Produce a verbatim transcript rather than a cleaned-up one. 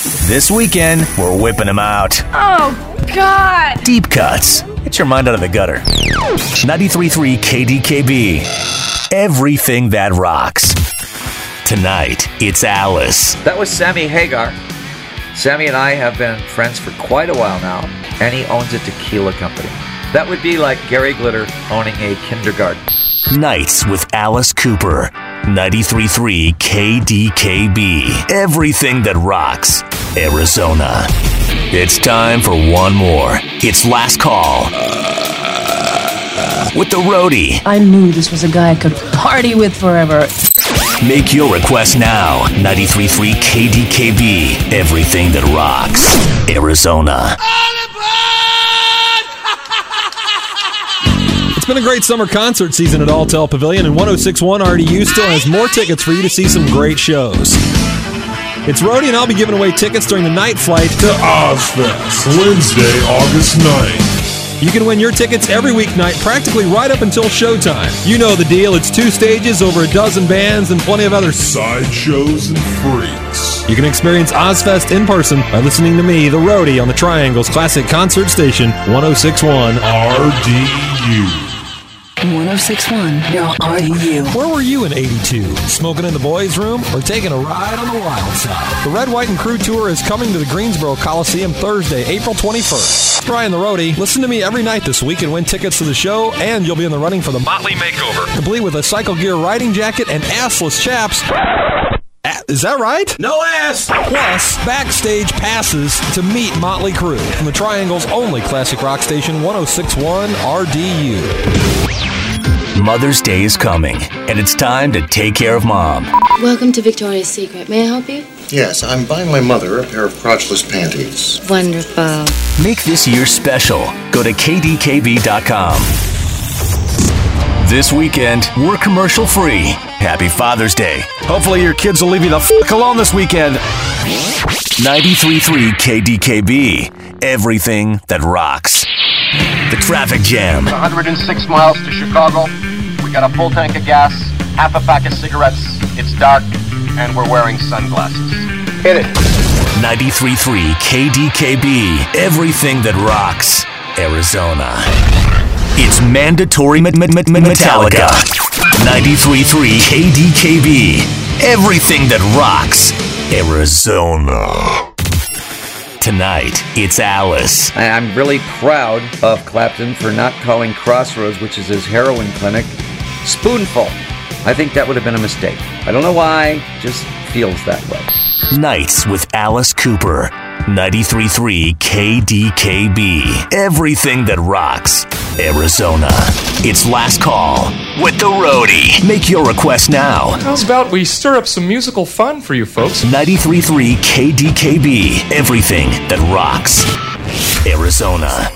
This weekend, we're whipping them out. Oh, God. Deep cuts. Get your mind out of the gutter. ninety-three point three K D K B. Everything that rocks. Tonight, it's Alice. That was Sammy Hagar. Sammy and I have been friends for quite a while now, and he owns a tequila company. That would be like Gary Glitter owning a kindergarten. Nights with Alice Cooper. ninety-three point three K D K B. Everything that rocks. Arizona. It's time for one more. It's Last Call. With the Roadie. I knew this was a guy I could party with forever. Make your request now. ninety-three point three K D K B. Everything that rocks. Arizona. It's been a great summer concert season at Alltel Pavilion, and one oh six point one R D U still has more tickets for you to see some great shows. It's Roadie, and I'll be giving away tickets during the night flight to Ozfest, Wednesday, August ninth. You can win your tickets every weeknight, practically right up until showtime. You know the deal. It's two stages, over a dozen bands, and plenty of other side shows and freaks. You can experience Ozfest in person by listening to me, the Roadie, on the Triangle's classic concert station, one oh six point one R D U. one oh six point one, your R D U. Where were you in eighty-two? Smoking in the boys' room or taking a ride on the wild side? The Red, White, and Crew Tour is coming to the Greensboro Coliseum Thursday, April twenty-first. Brian the Roadie, listen to me every night this week and win tickets to the show, and you'll be in the running for the Motley Makeover, complete with a Cycle Gear riding jacket and assless chaps. Is that right? No ass! Plus, backstage passes to meet Motley Crue from the Triangle's only classic rock station, one oh six point one R D U. Mother's Day is coming, and it's time to take care of Mom. Welcome to Victoria's Secret. May I help you? Yes, I'm buying my mother a pair of crotchless panties. Wonderful. Make this year special. Go to K D K B dot com. This weekend, we're commercial free. Happy Father's Day. Hopefully your kids will leave you the f*** alone this weekend. ninety-three point three K D K B. Everything that rocks. The traffic jam. one hundred six miles to Chicago. We got a full tank of gas, half a pack of cigarettes. It's dark, and we're wearing sunglasses. Hit it. ninety-three point three K D K B. Everything that rocks. Arizona. It's mandatory met- met- met- Metallica. ninety-three point three K D K B. Everything that rocks. Arizona. Tonight, it's Alice. I'm really proud of Clapton for not calling Crossroads, which is his heroin clinic, Spoonful. I think that would have been a mistake. I don't know why, just feels that way. Nights with Alice Cooper. ninety-three point three K D K B. Everything that rocks. Arizona. It's Last Call with the Roadie. Make your request now. How's about we stir up some musical fun for you folks? ninety-three point three K D K B. Everything that rocks. Arizona.